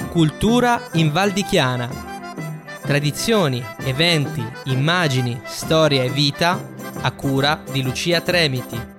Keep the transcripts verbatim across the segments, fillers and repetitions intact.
Cultura in Val di Chiana. Tradizioni, eventi, immagini, storia e vita a cura di Lucia Tremiti.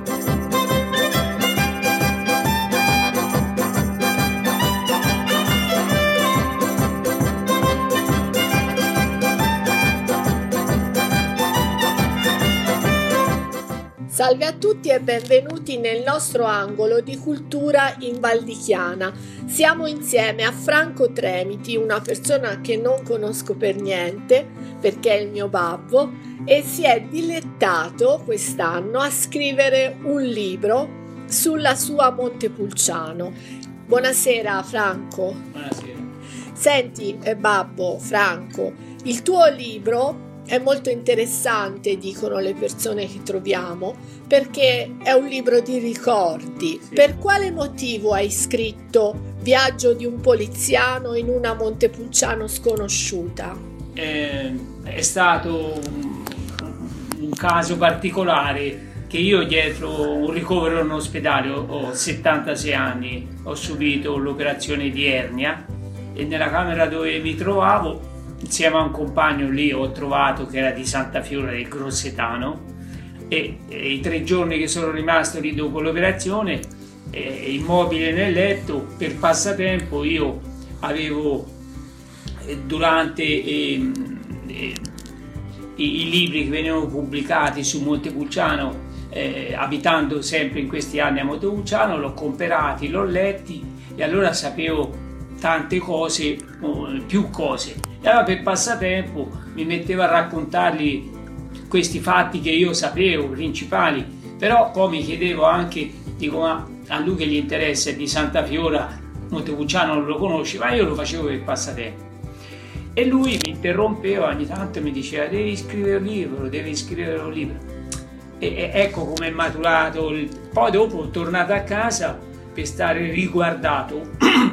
Salve a tutti e benvenuti nel nostro angolo di cultura in Val di Chiana. Siamo insieme a Franco Tremiti, una persona che non conosco per niente perché è il mio babbo, e si è dilettato quest'anno a scrivere un libro sulla sua Montepulciano. Buonasera Franco. Buonasera. Senti, eh, babbo Franco, il tuo libro è molto interessante, dicono le persone che troviamo, perché è un libro di ricordi. Sì. Per quale motivo hai scritto Viaggio di un poliziano in una Montepulciano sconosciuta? Eh, è stato un, un caso particolare che io, dietro un ricovero in ospedale, ho, ho settantasei anni, ho subito l'operazione di ernia e nella camera dove mi trovavo, insieme a un compagno lì, ho trovato che era di Santa Fiora del Grossetano, e, e i tre giorni che sono rimasto lì dopo l'operazione, eh, immobile nel letto, per passatempo io avevo eh, durante eh, eh, i, i libri che venivano pubblicati su Montepulciano, eh, abitando sempre in questi anni a Montepulciano, l'ho comperati, l'ho letti e allora sapevo tante cose, più cose. E allora per passatempo mi mettevo a raccontargli questi fatti che io sapevo, principali, però poi mi chiedevo anche, dico, ma a lui che gli interessa è di Santa Fiora, Montepulciano non lo conosce, ma io lo facevo per passatempo. E lui mi interrompeva ogni tanto e mi diceva: devi scrivere un libro, devi scrivere un libro. E, e ecco come è maturato. Il... Poi dopo, tornato a casa per stare riguardato,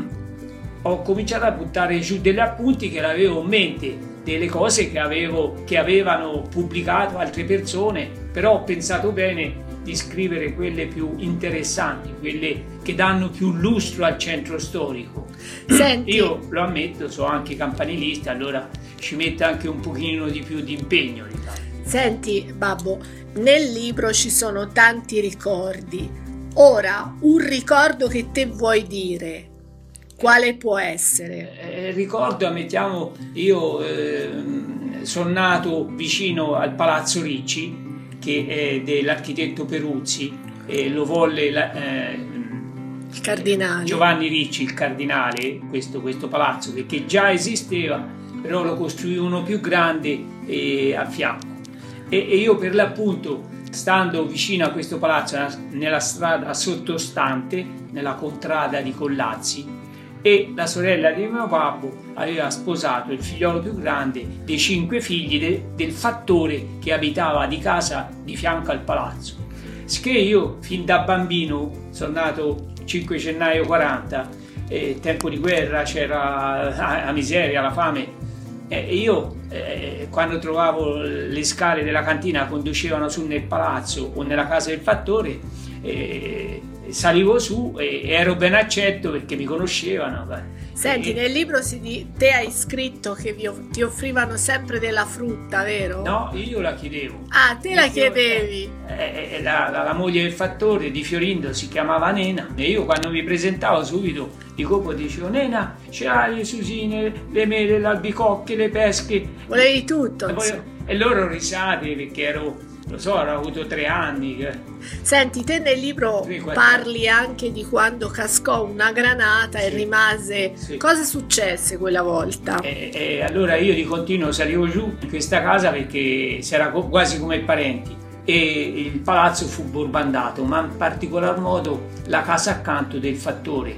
ho cominciato a buttare giù degli appunti che avevo in mente, delle cose che, avevo, che avevano pubblicato altre persone, però ho pensato bene di scrivere quelle più interessanti, quelle che danno più lustro al centro storico. Senti. Io lo ammetto, sono anche campanilista, allora ci mette anche un pochino di più di impegno. Diciamo. Senti babbo, nel libro ci sono tanti ricordi. Ora, un ricordo che te vuoi dire, quale può essere? Eh, ricordo, ammettiamo, io eh, sono nato vicino al Palazzo Ricci, che è dell'architetto Peruzzi, e lo volle la, eh, il cardinale Giovanni Ricci, il cardinale, questo, questo palazzo, che già esisteva, però lo costruì uno più grande eh, a fianco. E, e io per l'appunto, stando vicino a questo palazzo, nella strada sottostante, nella contrada di Collazzi, e la sorella di mio babbo aveva sposato il figliolo più grande dei cinque figli de, del fattore che abitava di casa di fianco al palazzo. Sché io fin da bambino, sono nato cinque gennaio quaranta, eh, tempo di guerra, c'era la, la miseria, la fame, e eh, io eh, quando trovavo le scale della cantina conducevano su nel palazzo o nella casa del fattore, eh, salivo su e ero ben accetto perché mi conoscevano. Senti, e... nel libro si di... te hai scritto che vi... ti offrivano sempre della frutta, vero? No, io la chiedevo. Ah, te io la chiedevi? Eh, eh, la, la, la moglie del fattore di Fiorindo si chiamava Nena, e io quando mi presentavo subito di colpo dicevo: Nena, c'hai le susine, le mele, le albicocche, le pesche. Volevi tutto. E, poi... e loro risate perché ero, lo so, ho avuto tre anni. Senti, te nel libro parli anche di quando cascò una granata sì. e rimase... Sì. Cosa successe quella volta? E, e allora io di continuo salivo giù in questa casa perché si era quasi come parenti, e il palazzo fu borbandato, ma in particolar modo la casa accanto del fattore.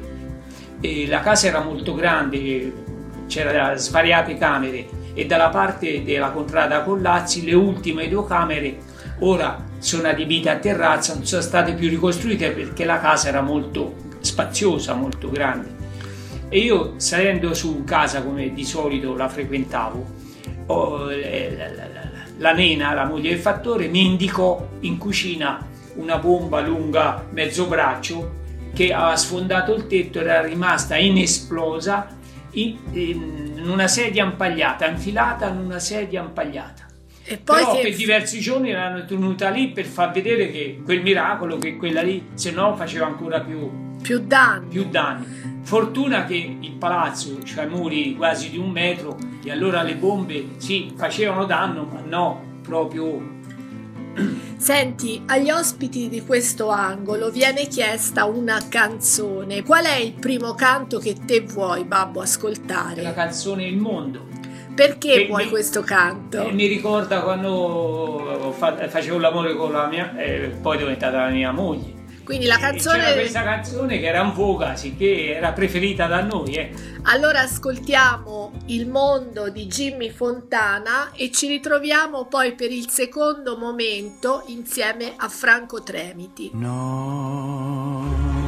E la casa era molto grande, c'erano svariate camere, e dalla parte della contrada Collazzi le ultime due camere ora sono adibite a terrazza, non sono state più ricostruite perché la casa era molto spaziosa, molto grande. E io, salendo su casa come di solito la frequentavo, oh, la, la, la, la Nena, la moglie del fattore, mi indicò in cucina una bomba lunga mezzo braccio che aveva sfondato il tetto, era rimasta inesplosa in, in una sedia impagliata, infilata in una sedia impagliata. E poi Però che... per diversi giorni l'hanno tenuta lì per far vedere che quel miracolo, che quella lì, se no faceva ancora più, più danni. più danni. Fortuna che il palazzo c'ha muri quasi di un metro e allora le bombe sì facevano danno, ma no, proprio... Senti, agli ospiti di questo angolo viene chiesta una canzone. Qual è il primo canto che te vuoi, babbo, ascoltare? La canzone Il Mondo. Perché E vuoi mi, questo canto? E mi ricorda quando facevo l'amore con la mia, eh, poi è diventata la mia moglie. Quindi la canzone... C'era questa canzone che era in voga, sicché era preferita da noi. Eh. Allora ascoltiamo Il Mondo di Jimmy Fontana e ci ritroviamo poi per il secondo momento insieme a Franco Tremiti. No,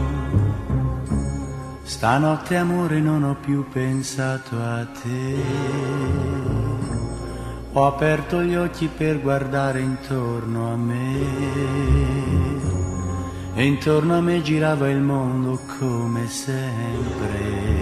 stanotte amore non ho più pensato a te. Ho aperto gli occhi per guardare intorno a me. E intorno a me girava il mondo come sempre.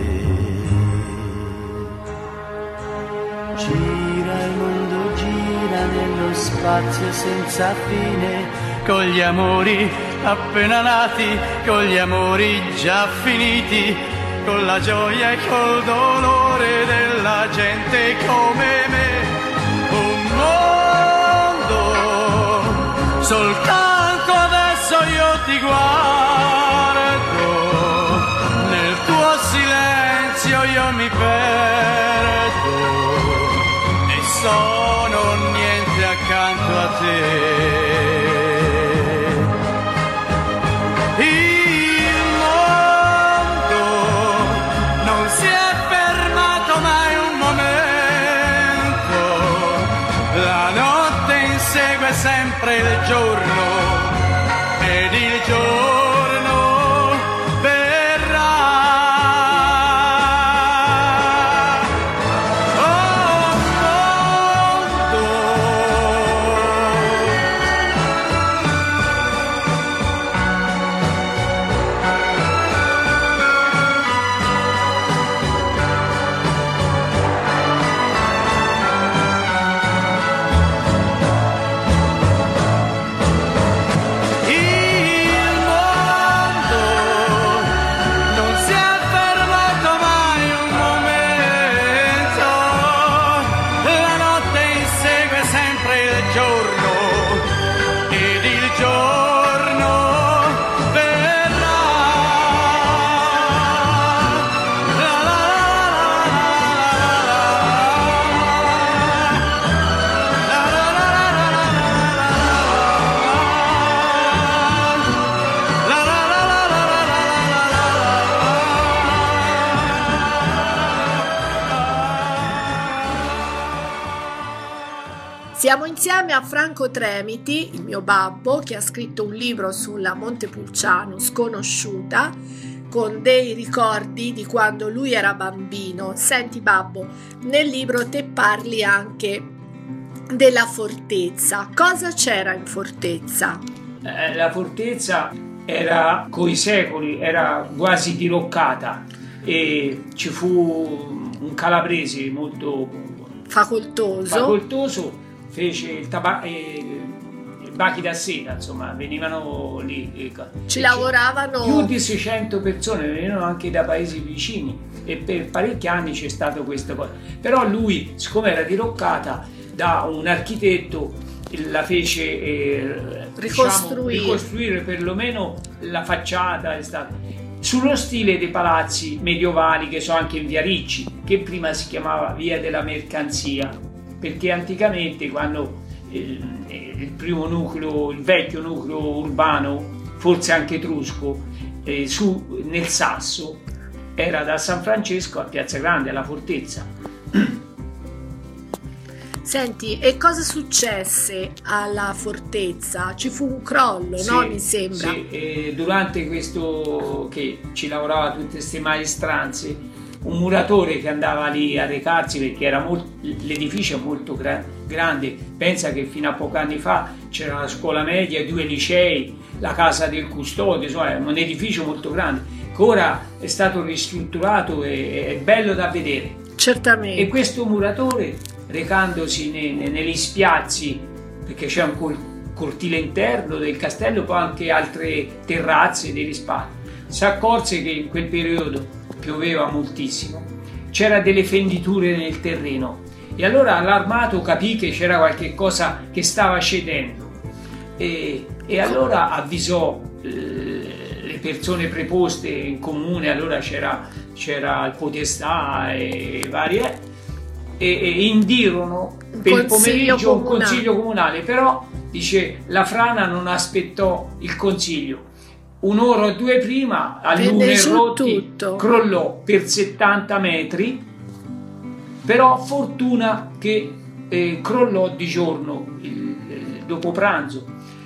Gira il mondo, gira nello spazio senza fine, con gli amori appena nati, con gli amori già finiti, con la gioia e col dolore della gente come me. Un mondo soltanto adesso io ti guardo, nel tuo silenzio io mi perdo e sono niente accanto a te. Il mondo non si è fermato mai un momento, la notte insegue sempre il giorno ed il giorno verrà. Oh mondo, Siamo insieme a Franco Tremiti, il mio babbo, che ha scritto un libro sulla Montepulciano sconosciuta, con dei ricordi di quando lui era bambino. Senti babbo, nel libro te parli anche della fortezza. Cosa c'era in fortezza? Eh, la fortezza era coi secoli, era quasi diroccata e ci fu un calabrese molto facoltoso, facoltoso fece il tabacco, i bachi da seta, insomma, venivano lì. Ecco. Ci lavoravano più di seicento persone, venivano anche da paesi vicini e per parecchi anni c'è stato questo cosa. Però lui, siccome era diroccata, da un architetto la fece eh, ricostruire. Diciamo, ricostruire perlomeno la facciata, è stato sullo stile dei palazzi medievali che sono anche in via Ricci, che prima si chiamava via della mercanzia, perché anticamente quando eh, il primo nucleo, il vecchio nucleo urbano, forse anche etrusco, eh, su, nel Sasso, era da San Francesco a Piazza Grande, la fortezza. Senti, e cosa successe alla fortezza? Ci fu un crollo, sì, no? Mi sembra. Sì, e durante questo che ci lavorava tutte queste maestranze, un muratore che andava lì a recarsi, perché era molto, l'edificio è molto gra- grande, pensa che fino a pochi anni fa c'era la scuola media, due licei, la casa del custode, insomma è un edificio molto grande, che ora è stato ristrutturato e è bello da vedere. Certamente. E questo muratore, recandosi ne, ne, negli spiazzi, perché c'è un col, cortile interno del castello, poi anche altre terrazze, degli spazi, si accorse che in quel periodo pioveva moltissimo, c'era delle fenditure nel terreno, e allora l'armato capì che c'era qualche cosa che stava cedendo, e, e allora avvisò eh, le persone preposte in comune. Allora c'era, c'era il podestà e varie, e, e indirono per il pomeriggio un consiglio comunale, però dice la frana non aspettò il consiglio. Un'ora o due prima, a lune rotti, crollò per settanta metri, però fortuna che eh, crollò di giorno, il, il, dopo pranzo,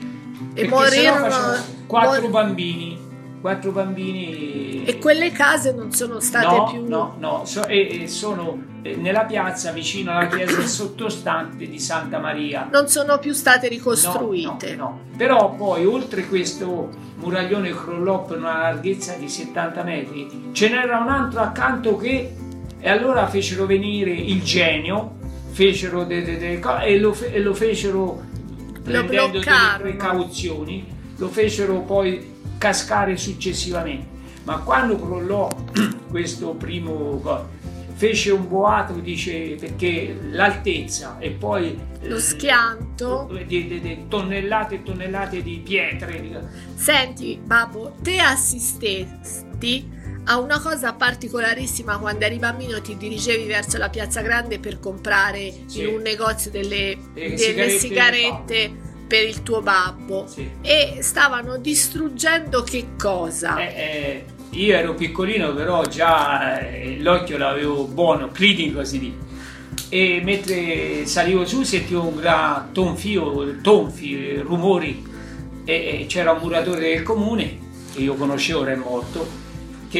e morirono quattro mor- bambini, quattro bambini. E quelle case non sono state no, più... No, no, so, e, e sono eh, nella piazza vicino alla chiesa sottostante di Santa Maria. Non sono più state ricostruite. No, no, no. Però poi, oltre questo muraglione crollò per una larghezza di settanta metri, ce n'era un altro accanto che... E allora fecero venire il genio, fecero de, de, de, e, lo fe, e lo fecero, prendendo delle precauzioni, lo fecero poi cascare successivamente. Ma quando crollò questo primo, fece un boato, dice, perché l'altezza e poi lo schianto di, di, di tonnellate e tonnellate di pietre. Senti babbo, te assistesti a una cosa particolarissima quando eri bambino, ti dirigevi verso la Piazza Grande per comprare sì. in un negozio delle, delle sigarette, sigarette per il tuo babbo, sì. e stavano distruggendo che cosa? Eh, eh, io ero piccolino, però già eh, l'occhio l'avevo buono, clinico si dice, e mentre salivo su sentivo un gran tonfio, tonfi, rumori, e, e c'era un muratore del comune che io conoscevo, ora è morto, che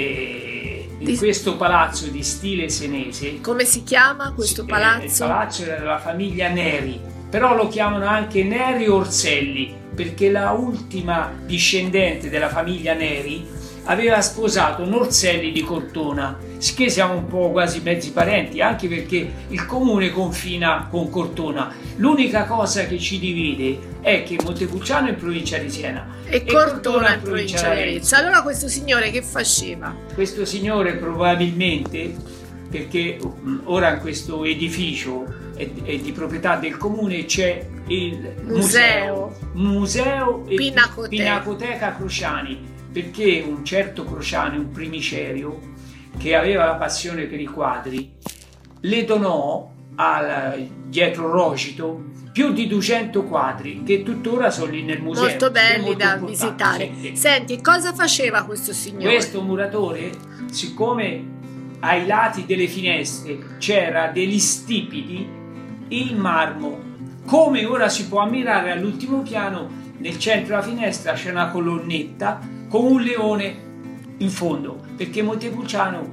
eh, in di... questo palazzo di stile senese. Come si chiama questo palazzo? Eh, il palazzo era della famiglia Neri, però lo chiamano anche Neri Orselli, perché la ultima discendente della famiglia Neri aveva sposato un Orselli di Cortona, che siamo un po' quasi mezzi parenti, anche perché il comune confina con Cortona. L'unica cosa che ci divide è che Montepulciano è in provincia di Siena e, e Cortona, Cortona è in provincia di Arezzo. Allora questo signore che faceva? Questo signore probabilmente, perché ora in questo edificio è, è di proprietà del comune, c'è il museo, museo, museo e Pinacoteca. Pinacoteca Crociani, perché un certo Crociani, un primicerio che aveva la passione per i quadri, le donò al, dietro Rocito più di duecento quadri che tuttora sono lì nel museo. Molto belli molto da visitare. Sì. Senti, cosa faceva questo signore? Questo muratore, siccome ai lati delle finestre c'era degli stipiti in marmo, come ora si può ammirare all'ultimo piano, nel centro della finestra c'è una colonnetta con un leone in fondo, perché Montepulciano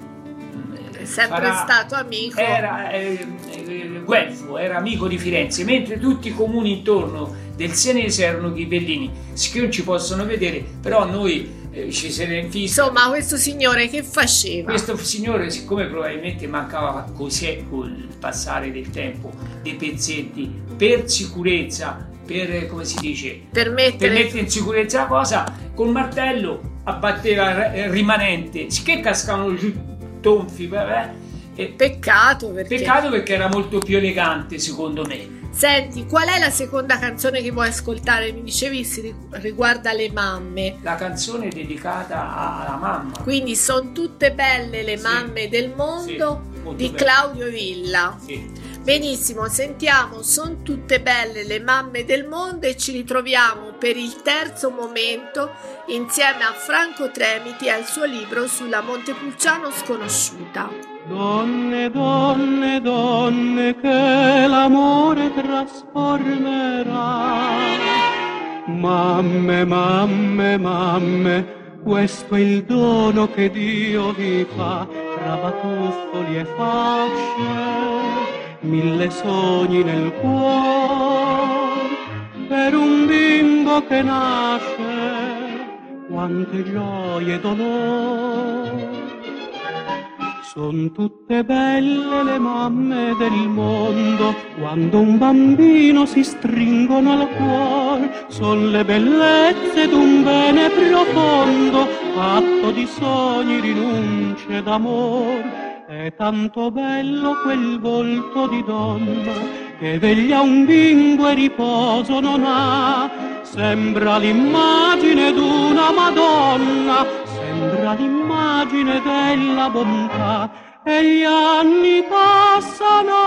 è sempre farà, stato amico, era eh, eh, guelfo, era amico di Firenze, mentre tutti i comuni intorno del senese erano ghibellini, che non ci possono vedere, però noi eh, ci se ne infissa. Insomma, questo signore che faceva? Questo signore, siccome probabilmente mancava così col passare del tempo dei pezzetti, per sicurezza, per, come si dice, per mettere, per mettere in sicurezza la cosa, col martello abbatteva il rimanente, che cascavano giù tonfi. Eh, peccato perché... peccato perché era molto più elegante, secondo me. Senti, qual è la seconda canzone che vuoi ascoltare? Mi dicevi si riguarda le mamme. La canzone è dedicata alla mamma. Quindi sono tutte belle le sì. mamme del mondo, sì, di belle. Claudio Villa. Sì. Benissimo, sentiamo Son tutte belle le mamme del mondo e ci ritroviamo per il terzo momento insieme a Franco Tremiti e al suo libro sulla Montepulciano sconosciuta. Donne, donne, donne che l'amore trasformerà. Mamme, mamme, mamme, questo è il dono che Dio vi fa, tra batuffoli e fasce, mille sogni nel cuore, per un bimbo che nasce, quante gioie e dolore. Son tutte belle le mamme del mondo, quando un bambino si stringono al cuore. Son le bellezze d'un bene profondo, fatto di sogni, rinunce d'amore. È tanto bello quel volto di donna, che veglia un bimbo e riposo non ha. Sembra l'immagine d'una Madonna, sembra l'immagine della bontà. E gli anni passano,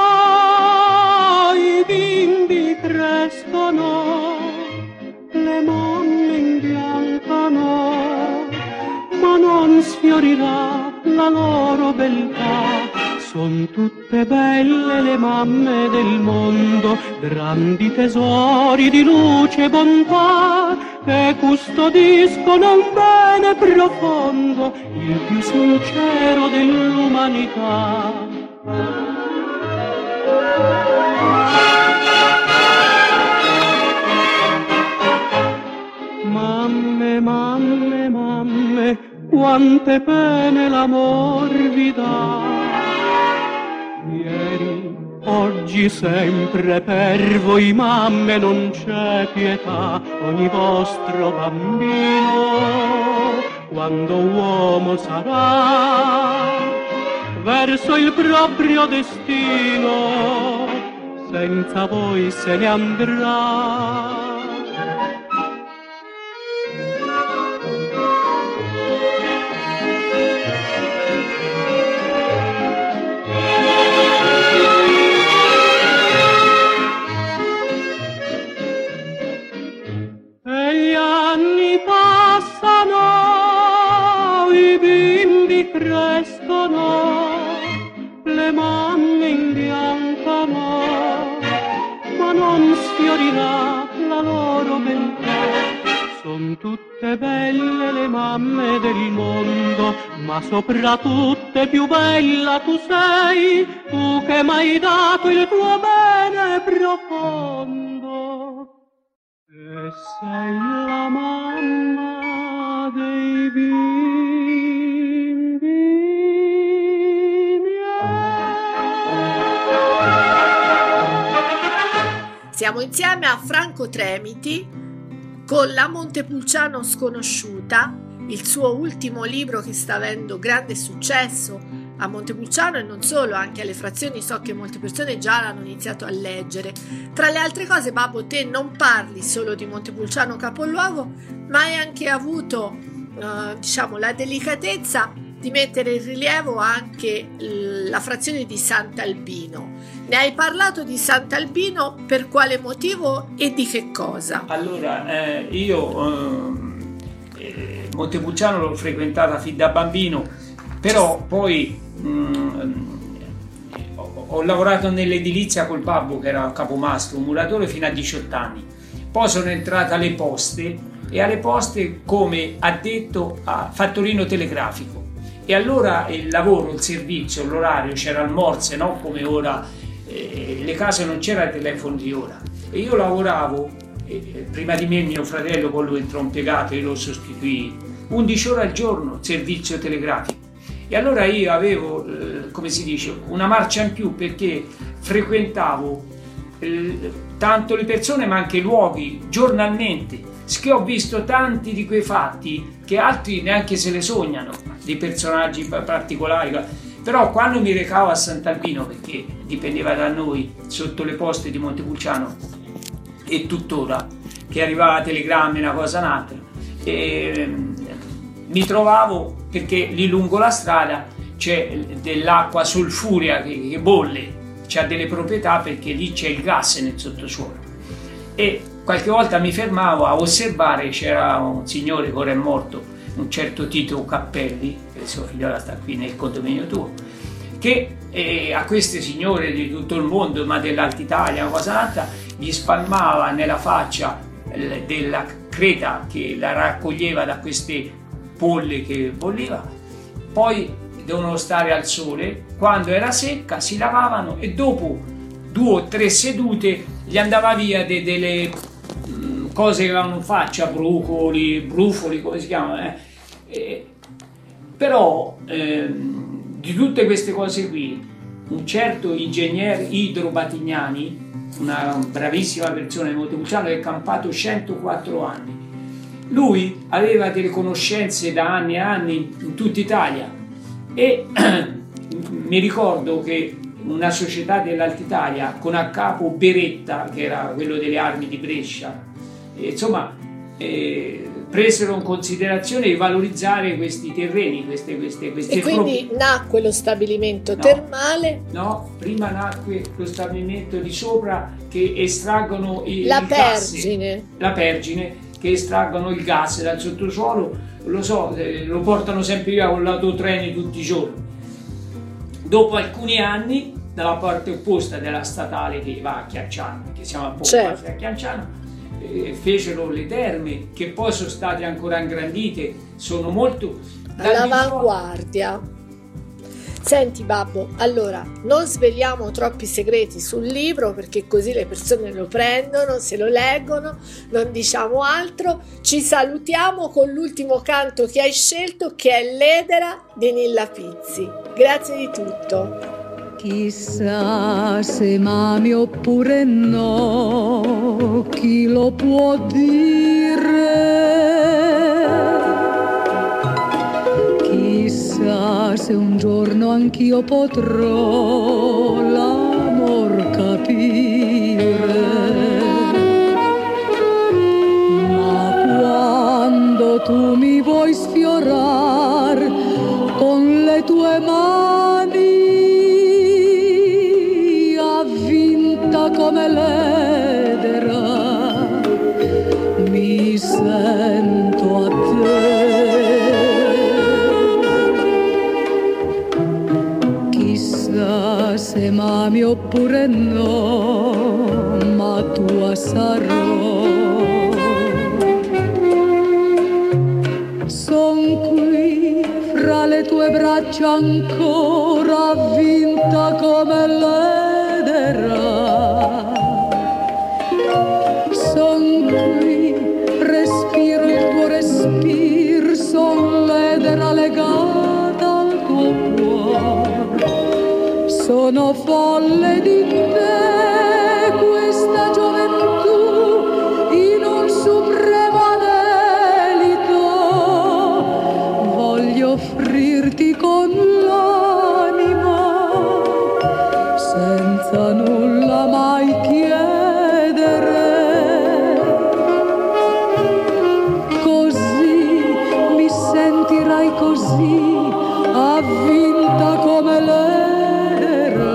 i bimbi crescono, le mamme imbiancano, ma non sfiorirà la loro beltà. Son tutte belle le mamme del mondo, grandi tesori di luce e bontà, che custodiscono un bene profondo, il più sincero dell'umanità. Mamme, mamme, mamme, quante pene l'amor vi dà. Ieri, oggi, sempre per voi mamme non c'è pietà. Ogni vostro bambino, quando uomo sarà, verso il proprio destino, senza voi se ne andrà. Crescono, le mamme imbiancano, ma non sfiorirà la loro beltà. Son tutte belle le mamme del mondo, ma soprattutto più bella tu sei, tu che m'hai dato il tuo bene profondo. E sei la mamma dei bimbi. Siamo insieme a Franco Tremiti con La Montepulciano sconosciuta, il suo ultimo libro che sta avendo grande successo a Montepulciano e non solo, anche alle frazioni. So che molte persone già l'hanno iniziato a leggere. Tra le altre cose, Babbo, te non parli solo di Montepulciano capoluogo, ma hai anche avuto eh, diciamo la delicatezza di mettere in rilievo anche la frazione di Sant'Albino. Ne hai parlato di Sant'Albino, per quale motivo e di che cosa? Allora, eh, io eh, Montepulciano l'ho frequentata fin da bambino, però poi mh, ho, ho lavorato nell'edilizia col babbo, che era capomastro, un muratore, fino a diciotto anni. Poi sono entrata alle poste, e alle poste come addetto a fattorino telegrafico. E allora il lavoro, il servizio, l'orario, c'era il morse, no? Come ora, eh, le case non c'era il telefono di ora. E io lavoravo, eh, prima di me mio fratello, poi lui entrò impiegato, io lo sostituii, undici ore al giorno, servizio telegrafico. E allora io avevo, eh, come si dice, una marcia in più, perché frequentavo eh, tanto le persone, ma anche i luoghi, giornalmente. Che ho visto tanti di quei fatti che altri neanche se le sognano, di personaggi particolari. Però quando mi recavo a Sant'Albino, perché dipendeva da noi, sotto le poste di Montepulciano, e tuttora, che arrivava telegrammi, una cosa un'altra, e mi trovavo, perché lì lungo la strada c'è dell'acqua sulfurea che, che bolle, c'ha delle proprietà, perché lì c'è il gas nel sottosuolo. E qualche volta mi fermavo a osservare, c'era un signore che ora è morto, un certo Tito Cappelli, che il suo figlio sta qui nel condominio tuo, che eh, a queste signore di tutto il mondo, ma dell'Alta Italia, una cosa alta, gli spalmava nella faccia eh, della creta che la raccoglieva da queste polle che bolliva. Poi devono stare al sole, quando era secca si lavavano, e dopo due o tre sedute gli andava via de, delle cose che vanno in faccia, brucoli, brufoli, come si chiamano, eh? Eh, però ehm, di tutte queste cose qui, un certo ingegner Idro Batignani, una bravissima persona di Montepulciano, che è campato centoquattro anni, lui aveva delle conoscenze da anni e anni in tutta Italia e mi ricordo che una società dell'Altitalia con a capo Beretta, che era quello delle armi di Brescia, e, insomma eh, presero in considerazione di valorizzare questi terreni, queste, queste, queste e quindi pro... nacque lo stabilimento no, termale. No, prima nacque lo stabilimento di sopra che estraggono il, la il pergine. gas, la pergine, che estraggono il gas dal sottosuolo, lo so, eh, lo portano sempre via con l'autotreni tutti i giorni. Dopo alcuni anni, dalla parte opposta della statale che va a Chianciano, perché siamo un po' certo. quasi a Chianciano, eh, fecero le terme, che poi sono state ancora ingrandite, sono molto all'avanguardia. Senti babbo, allora non sveliamo troppi segreti sul libro, perché così le persone lo prendono, se lo leggono, non diciamo altro. Ci salutiamo con l'ultimo canto che hai scelto, che è L'Edera di Nilla Pizzi. Grazie di tutto. Chissà se mami oppure no, chi lo può dire? Chissà se un giorno anch'io potrò l'amor capire. Ma quando tu mi vuoi sfiorar con le tue mani, avvinta come l'edera, mi sento a te. Chissà se mami oppure no, ma tua sarò. Son qui fra le tue braccia ancora, avvinta come l'edera. Son qui, respiro il tuo respiro, son l'edera legata al tuo cuore. Sono folle di te, questa gioventù, in un supremo anelito. Voglio offrirti con l'anima, senza nulla mai chiedere. Così mi sentirai così, avvinta come l'era,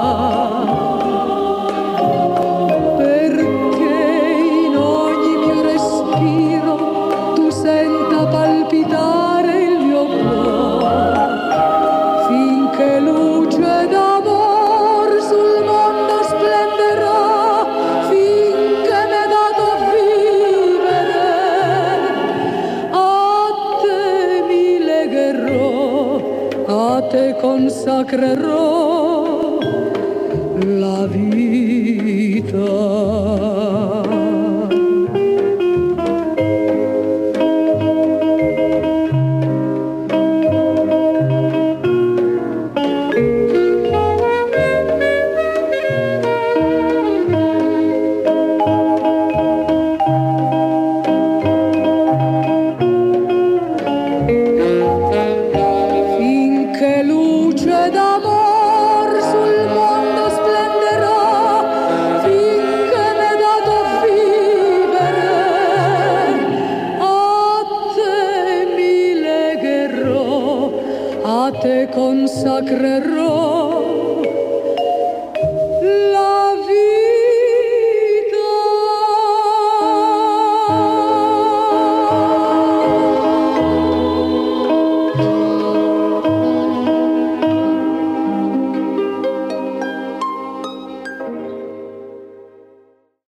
perché in ogni mio respiro tu senta palpitare il mio cuore, finché luce d'amor sul mondo splenderà, finché m'è dato vivere. A te mi legherò, a te consacrerò la vita. Finché luce d'amor sul mondo splenderà, finché m'è dato vivere. A te mi legherò, a te consacrerò